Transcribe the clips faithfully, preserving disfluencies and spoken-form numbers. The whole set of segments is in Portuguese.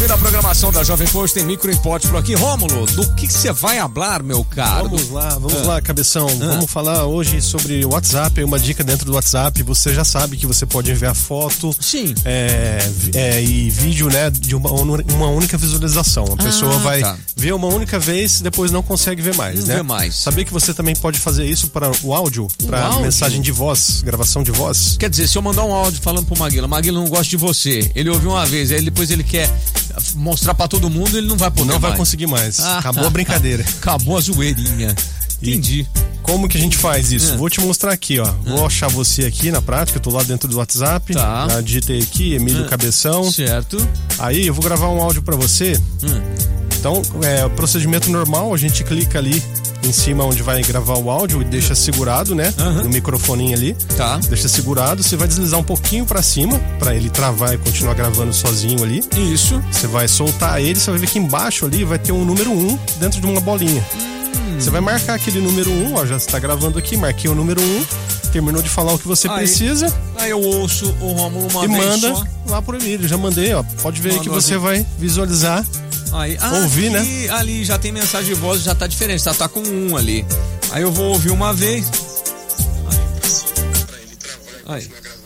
ouvindo a programação da Jovem Pan, tem Micro Import por aqui. Rômulo, do que você vai falar, meu caro? Vamos lá, vamos ah. lá, cabeção. Ah. Vamos falar hoje sobre o WhatsApp, uma dica dentro do WhatsApp. Você já sabe que você pode enviar foto. Sim. É, é, e vídeo, né, de uma, uma única visualização. A pessoa ah, vai tá. ver uma única vez e depois não consegue ver mais, não né? vê mais. Saber que você também pode fazer isso para o áudio, para mensagem de voz, gravação de voz. Quer dizer, se eu mandar um áudio falando pro Maguila, Maguila não gosta de você, ele ouviu uma vez, aí depois ele quer mostrar pra todo mundo, ele não vai poder Não mais. vai conseguir mais. Ah, Acabou a brincadeira. Acabou a zoeirinha. Entendi. Como que a gente faz isso? É. Vou te mostrar aqui, ó. É. Vou achar você aqui na prática, eu tô lá dentro do WhatsApp. Tá. Já digitei aqui, Emílio é. Cabeção. Certo. Aí eu vou gravar um áudio pra você. É. Então, é o procedimento normal, a gente clica ali em cima onde vai gravar o áudio e deixa segurado, né? Uhum. No microfoninho ali. Tá. Deixa segurado, você vai deslizar um pouquinho pra cima, pra ele travar e continuar gravando sozinho ali. Isso. Você vai soltar ele, você vai ver que embaixo ali vai ter um número um dentro de uma bolinha. Hum. Você vai marcar aquele número um, ó, já está gravando aqui, marquei o número um, terminou de falar o que você aí, precisa. Aí eu ouço o Rômulo uma e vez manda só. Lá pro Emílio, já mandei, ó. Pode ver aí que você aqui. vai visualizar. Aí, ah, ouvir, aqui, né? Ali já tem mensagem de voz, já tá diferente, tá, tá com um ali. Aí eu vou ouvir uma vez. Aí.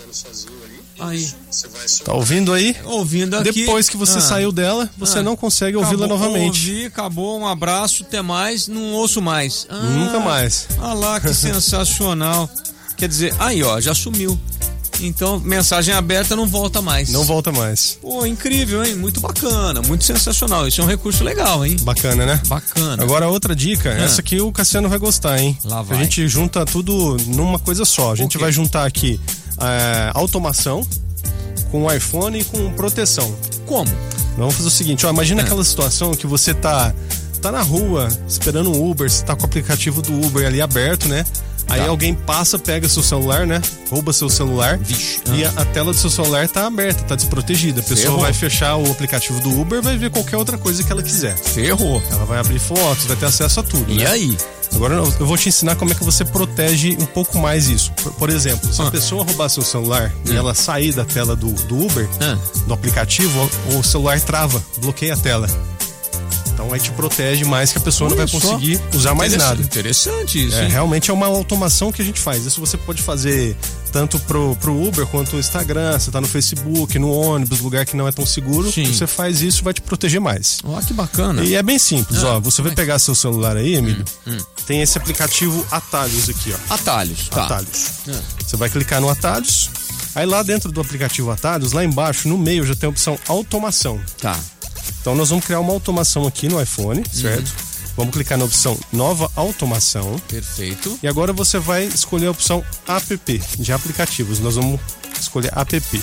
Aí. Tá ouvindo aí? Ouvindo aqui. Depois que você ah. saiu dela, você ah. não consegue ouvi-la novamente. Ouvi, acabou, um abraço, até mais, não ouço mais. Ah, Nunca mais. Ah lá, que sensacional. Quer dizer, aí ó, já sumiu. Então, mensagem aberta não volta mais. Não volta mais. Pô, incrível, hein? Muito bacana, muito sensacional. Isso é um recurso legal, hein? Bacana, né? Bacana. Agora, outra dica, ah. essa aqui o Cassiano vai gostar, hein? Lá vai. A gente junta tudo numa coisa só. A gente vai juntar aqui é, automação com o iPhone e com proteção. Como? Vamos fazer o seguinte, ó, imagina ah. aquela situação que você tá, tá na rua esperando um Uber, você tá com o aplicativo do Uber ali aberto, né? Aí tá. alguém passa, pega seu celular, né? Rouba seu celular. Vixe. E a, a tela do seu celular tá aberta, tá desprotegida. A pessoa Ferrou. vai fechar o aplicativo do Uber, vai ver qualquer outra coisa que ela quiser. Ferrou. Ela vai abrir fotos, vai ter acesso a tudo. E né? aí? Agora eu vou te ensinar como é que você protege um pouco mais isso. Por, por exemplo, se ah. a pessoa roubar seu celular ah. e ela sair da tela do, do Uber, ah. do aplicativo, o, o celular trava, bloqueia a tela. Então aí te protege mais, que a pessoa Olha não vai conseguir só. usar mais nada. Interessante isso. É, realmente é uma automação que a gente faz. Isso você pode fazer tanto pro, pro Uber quanto no Instagram, você tá no Facebook, no ônibus, lugar que não é tão seguro. Sim. Você faz isso, vai te proteger mais. Ó, que bacana. E é bem simples, ah, ó. Você vai pegar seu celular aí, Emílio. Hum, hum. Tem esse aplicativo Atalhos aqui, ó. Atalhos, tá. Atalhos. Ah. Você vai clicar no Atalhos. Aí lá dentro do aplicativo Atalhos, lá embaixo, no meio, já tem a opção Automação. Tá. Então nós vamos criar uma automação aqui no iPhone, certo? Uhum. Vamos clicar na opção Nova Automação. Perfeito. E agora você vai escolher a opção App de aplicativos. Nós vamos escolher App.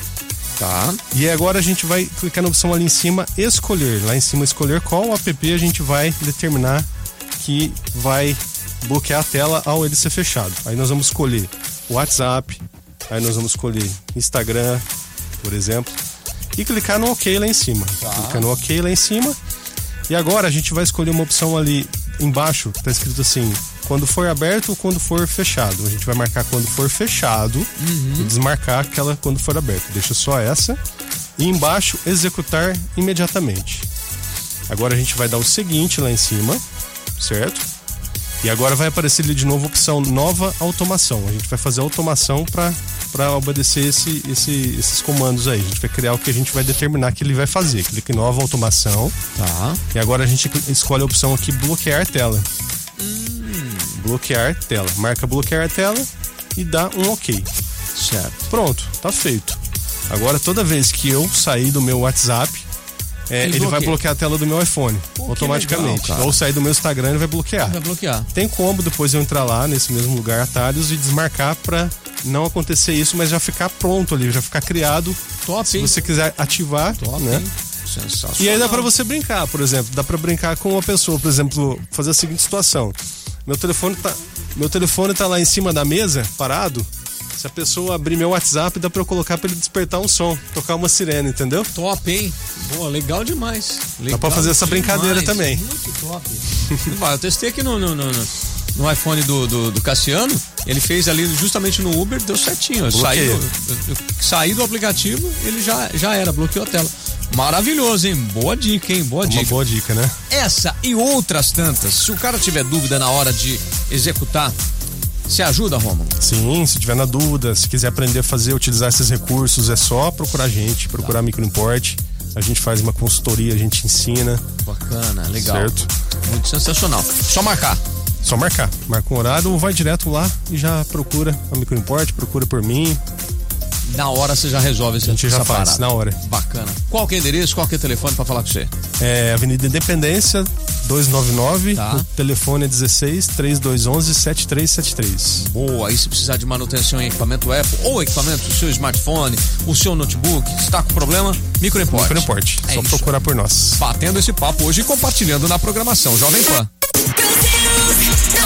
Tá. E agora a gente vai clicar na opção ali em cima Escolher. Lá em cima Escolher qual app a gente vai determinar que vai bloquear a tela ao ele ser fechado. Aí nós vamos escolher WhatsApp. Aí nós vamos escolher Instagram, por exemplo. E clicar no OK lá em cima. Tá. Clica no OK lá em cima. E agora a gente vai escolher uma opção ali embaixo, tá escrito assim, quando for aberto ou quando for fechado. A gente vai marcar quando for fechado uhum. e desmarcar aquela quando for aberto. Deixa só essa. E embaixo, executar imediatamente. Agora a gente vai dar o seguinte lá em cima, certo? E agora vai aparecer ali de novo a opção Nova Automação. A gente vai fazer a automação para para obedecer esse, esse, esses comandos aí. A gente vai criar o que a gente vai determinar que ele vai fazer. Clica em Nova Automação. Tá. E agora a gente escolhe a opção aqui Bloquear Tela. Hum. Bloquear Tela. Marca Bloquear Tela e dá um OK. Certo. Pronto, tá feito. Agora toda vez que eu sair do meu WhatsApp, É, ele, ele vai bloquear a tela do meu iPhone. Pô, automaticamente. Legal, ou sair do meu Instagram, ele vai bloquear. Vai bloquear. Tem como depois eu entrar lá nesse mesmo lugar, Atalhos, e desmarcar pra não acontecer isso, mas já ficar pronto ali, já ficar criado. Top, se hein? você quiser ativar, Top, né? Hein? Sensacional. E aí dá pra você brincar, por exemplo. Dá pra brincar com uma pessoa, por exemplo, fazer a seguinte situação. Meu telefone tá, meu telefone tá lá em cima da mesa, parado. Se a pessoa abrir meu WhatsApp, dá pra eu colocar pra ele despertar um som, tocar uma sirene, entendeu? Top, hein? Boa, legal demais. Legal dá pra fazer essa demais. brincadeira também. Muito top. Eu testei aqui no, no, no, no iPhone do, do, do Cassiano, ele fez ali justamente no Uber, deu certinho. Eu saí, eu, eu, saí do aplicativo, ele já, já era, bloqueou a tela. Maravilhoso, hein? Boa dica, hein? Boa Uma dica. boa dica, né? Essa e outras tantas. Se o cara tiver dúvida na hora de executar, você ajuda, Rômulo? Sim, se tiver na dúvida, se quiser aprender a fazer, utilizar esses recursos, é só procurar a gente, procurar a Microimport. A gente faz uma consultoria, a gente ensina. Bacana, legal. Certo. Muito sensacional. Só marcar. Só marcar. Marca um horário ou vai direto lá e já procura a Microimport, procura por mim. Na hora você já resolve essa, A gente já essa faz, parada. na hora. Bacana. Qual que é o endereço, qual que é o telefone pra falar com você? É Avenida Independência, duzentos e noventa e nove, Tá. o telefone é dezesseis, trinta e dois onze, setenta e três setenta e três. Boa, aí se precisar de manutenção em equipamento Apple ou equipamento do seu smartphone, o seu notebook, está com problema, Microimport. Microimport, É só isso. procurar por nós. Batendo esse papo hoje e compartilhando na programação Jovem Pan. Brasil.